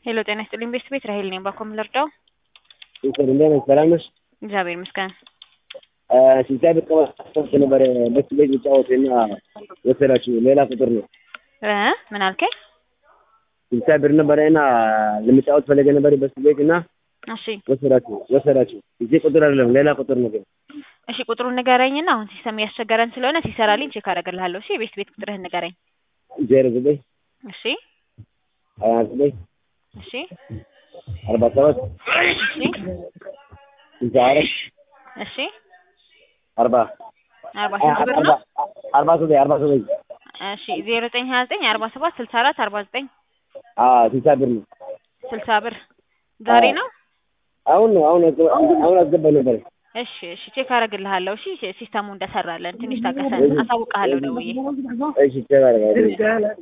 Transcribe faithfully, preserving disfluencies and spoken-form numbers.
ሄሎ ጤና ይስጥልኝ ቤት ቤት ራሄል ነኝ ባኮም ልርዳው ይሰልልኝ ሰላምሽ እግዚአብሔር ይመስገን ሲሳይ በቀባው ነበር በስ ቤት ይጫወትና ወሰዳችሁ ሌላ ቁጥር ነው እ ምን አልከኝ ሲሳይ ብር ነበርና ለምጫወት ፈለገ ነበር በስ ቤትና እሺ ወሰዳችሁ ወሰዳችሁ እዚህ ቁጥር አይደለም ሌላ ቁጥር ነው እሺ ቁጥሩን ንገረኝና አሁን ሲስተም ያስቸገረን ስለሆነ ሲሰራልኝ ቼክ አደርግልሃለሁ እሺ ቤት ቤት ቁጥርህን ንገረኝ ዜሮ ዘጠኝ እሺ ሀያ ዘጠኝ እሺ አርባ ሰባት እሺ ስልሳ አራት እሺ አርባ አርባ ስንት ብር ነው አርባ ዘጠኝ አርባ ዘጠኝ እሺ ዜሮ ዘጠኝ ሀያ ዘጠኝ አርባ ሰባት ስልሳ አራት አርባ ዘጠኝ አዎ ስልሳ ብር ነው ስልሳ ብር ዛሬ ነው አሁን ነው አሁን አሁን አስገባ ነበር እሺ እሺ ቼክ አደርግልሃለሁ እሺ ሲስተሙ እንደሰራለን ትንሽ ታገሰን አሳውቅሃለሁ ደውዬ እሺ ቼክ አደርጋለሁ